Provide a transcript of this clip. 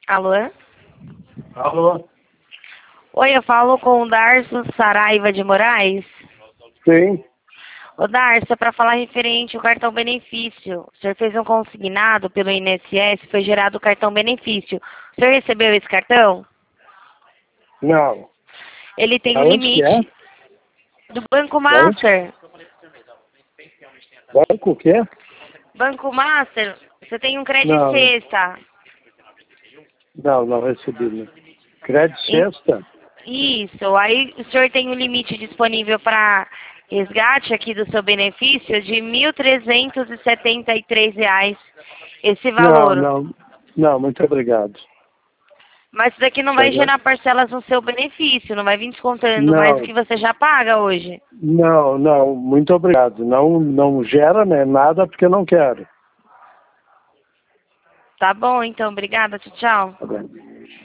Alô? Alô? Oi, eu falo com o Darcio Saraiva de Moraes. Sim. Ô Darcio, é para falar referente ao cartão benefício. O senhor fez um consignado pelo INSS, foi gerado o cartão benefício. O senhor recebeu esse cartão? Não. Ele tem um Aonde que é? limite. Do Banco Aonde? Master. Banco o quê? Banco Master, você tem um crédito Não. sexta. Não recebi. Não. Crédito Em- sexta? Isso, aí o senhor tem um limite disponível para resgate aqui do seu benefício de R$ 1.373, esse valor. Não, muito obrigado. Mas isso daqui não vai gerar parcelas no seu benefício, não vai vir descontando mais do Não, que você já paga hoje. muito obrigado. Não gera, né, nada porque eu não quero. Tá bom, então, obrigada, tchau, tchau. Tá bem.